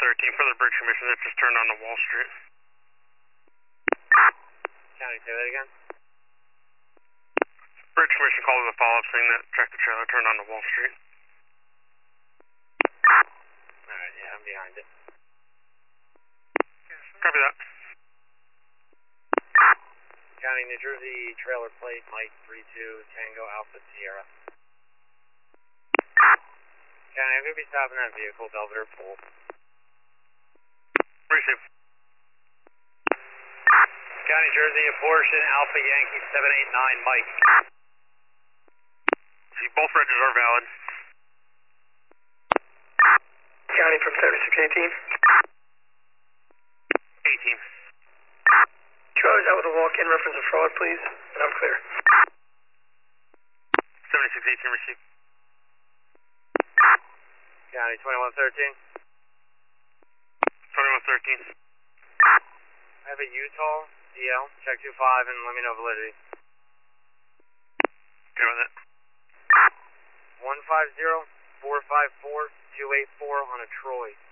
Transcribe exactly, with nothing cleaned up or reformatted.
thirteen for the bridge commission that just turned onto Wall Street. County, say that again? Bridge commission called in a follow-up saying that tractor trailer turned onto Wall Street. Alright, yeah, I'm behind it. Copy that. County, New Jersey, trailer plate, Mike three two, Tango Alpha Sierra. County, I'm going to be stopping that vehicle, Belvedere Pool. Receive. County, Jersey, a Porsche Alpha Yankee seven eight nine, Mike. See, both regs are valid. County from thirty-six eighteen. eighteen. Two hours out with a walk-in reference of fraud, please, and I'm clear. seventy-six eighteen, receive. County, twenty-one thirteen. twenty-one thirteen. I have a Utah D L, check two five and let me know validity. Okay with it. one five zero four five four two eight four on a Troy.